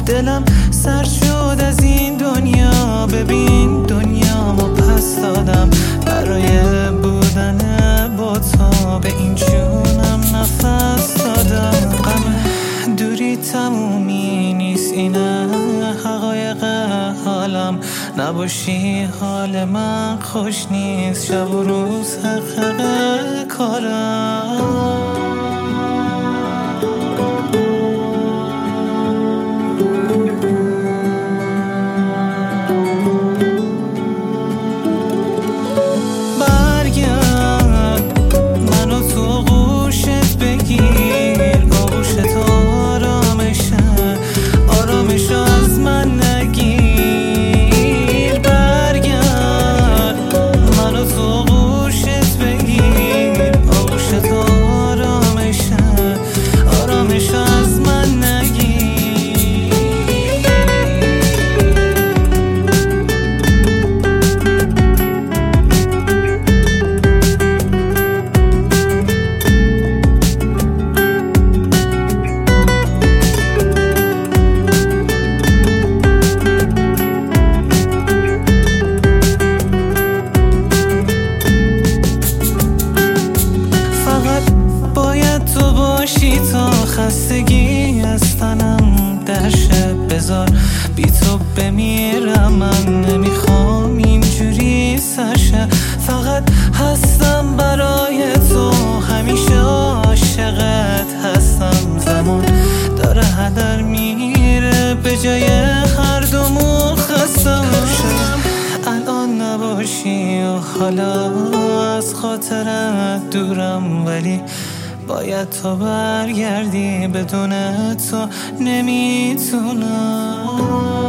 دلم سر شد از این دنیا، ببین دنیا ما پس دادم برای بودن با تو، به این جونم نفس دادم. غم دوری تمومی نیست، اینه حقایق حالم، نباشی حال من خوش نیست، شب و روز حقیق کارم. تا خستگی از تنم درشه، بذار بی تو بمیرم، من نمیخوام اینجوری سرشه. فقط هستم برای تو، همیشه عاشقت هستم. زمان داره هدر میره، به جای هر دومون خستم. الان نباشی و حالا از خاطرت دورم، ولی باید تو برگردی، بدون تو نمیتونم.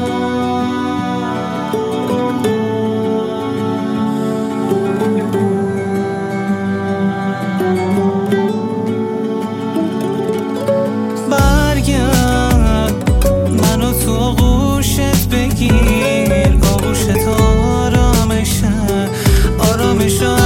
برگرد منو تو آغوشت بگیر، آغوشت آرامشه، آرامشه